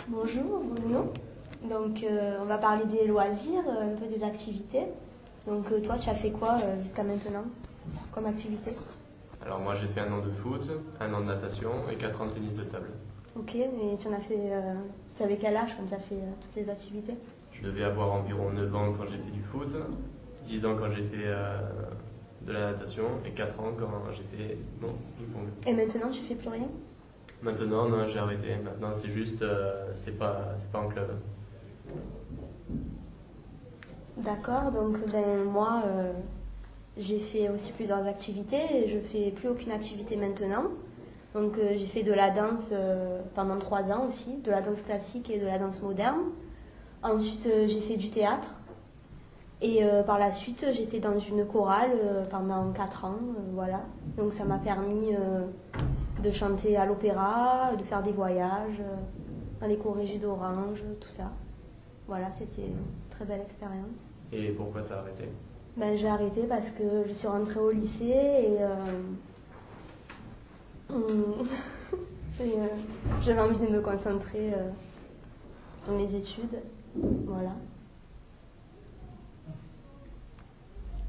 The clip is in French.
Bonjour Bruno. Donc on va parler des loisirs, un peu des activités. Donc toi tu as fait quoi jusqu'à maintenant comme activité? Alors moi j'ai fait 1 an de foot, 1 an de natation et 4 ans de tennis de table. Ok, mais tu en as fait, tu avais quel âge quand tu as fait toutes les activités? Je devais avoir environ 9 ans quand j'ai fait du foot, 10 ans quand j'ai fait de la natation et 4 ans quand j'ai fait ping-pong. Et maintenant tu fais plus rien? Maintenant non, j'ai arrêté. Maintenant c'est juste, c'est pas en club. D'accord, donc moi j'ai fait aussi plusieurs activités et je fais plus aucune activité maintenant. Donc j'ai fait de la danse pendant 3 ans aussi, de la danse classique et de la danse moderne. Ensuite j'ai fait du théâtre et par la suite j'étais dans une chorale pendant 4 ans, voilà. Donc ça m'a permis de chanter à l'opéra, de faire des voyages dans les corégies d'Orange, tout ça. Voilà, c'était une très belle expérience. Et pourquoi t'as arrêté? J'ai arrêté parce que je suis rentrée au lycée et, j'avais envie de me concentrer sur mes études. Voilà.